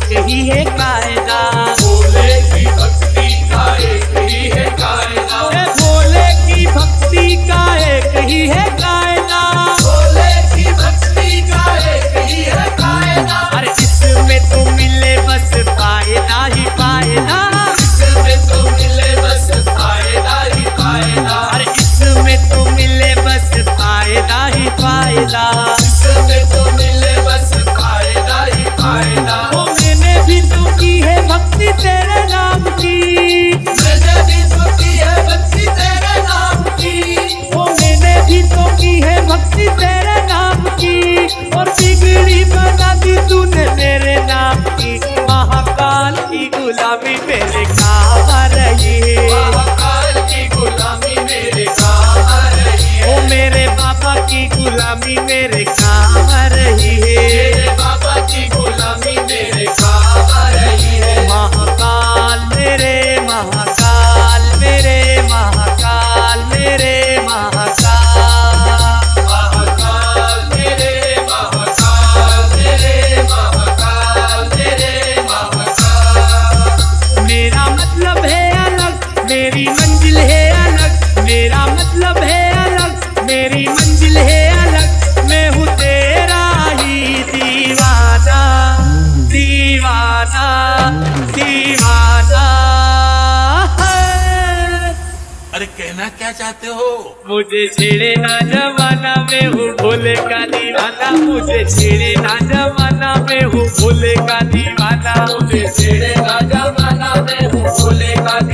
एक ही है कायदा। भोले की भक्ति का एक ही है कायदा। भोले की भक्ति का एक ही है कायदा। भोले की भक्ति का एक ही है कायदा। अरे इसमें तो मिले बस फायदा ही फायदा। इसमें तो मिले बस फायदा ही फायदा। अरे इसमें तो मिले बस फायदा ही फायदा। इसमें तो मिले बस फायदा ही फायदा। ओ मैंने भी तो की है भक्ति तेरे नाम की। मैंने भी तो की है भक्ति तेरे नाम की। ओ मैंने भी तो की है भक्ति तेरे नाम की। और बिगड़ी बना दी तूने मेरे नाम की। महाकाल की गुलामी मेरे काम आ रही है। महाकाल की गुलामी मेरे काम आ रही है। ओ मेरे बाबा की गुलामी मेरे काम आ रही है। मेरे बाबा की गुलामी मेरे काम आ रही है। महाकाल मेरे महाकाल मेरे महाकाल मेरे महाकाल। महाकाल मेरे महाकाल मेरे महाकाल मेरे महाकाल। मेरा मतलब है अलग मेरी मंजिल है अलग। मेरा मतलब है अलग मेरी मंजिल है अलग। मैं हूँ तेरा ही दीवाना दीवाना दीवाना। अरे कहना क्या चाहते हो? मुझे छेड़े ना जमाना में हूँ भोले का दीवाना। मुझे छेड़े ना जमाना में हूँ भोले का दीवाना। मुझे छेड़े ना जमाना में हूँ भोले का